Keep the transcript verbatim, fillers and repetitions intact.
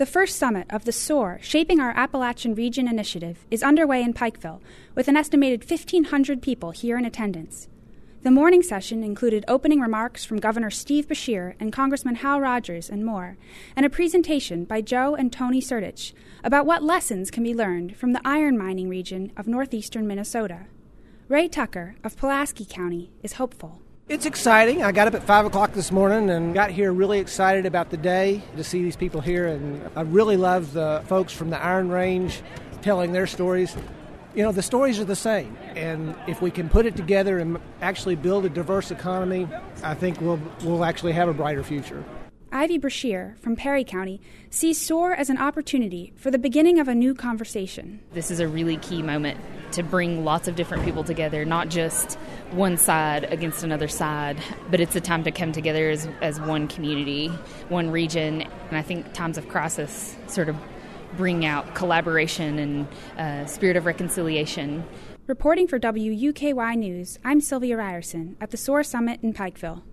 The first summit of the SOAR, Shaping Our Appalachian Region initiative, is underway in Pikeville, with an estimated fifteen hundred people here in attendance. The morning session included opening remarks from Governor Steve Beshear and Congressman Hal Rogers and more, and a presentation by Joe and Tony Sertich about what lessons can be learned from the iron mining region of northeastern Minnesota. Ray Tucker of Pulaski County is hopeful. It's exciting. I got up at five o'clock this morning and got here really excited about the day to see these people here. And I really love the folks from the Iron Range telling their stories. You know, the stories are the same. And if we can put it together and actually build a diverse economy, I think we'll we'll actually have a brighter future. Ivy Brashear from Perry County sees SOAR as an opportunity for the beginning of a new conversation. This is a really key moment to bring lots of different people together, not just one side against another side, but it's a time to come together as, as one community, one region. And I think times of crisis sort of bring out collaboration and uh, spirit of reconciliation. Reporting for W U K Y News, I'm Sylvia Ryerson at the SOAR Summit in Pikeville.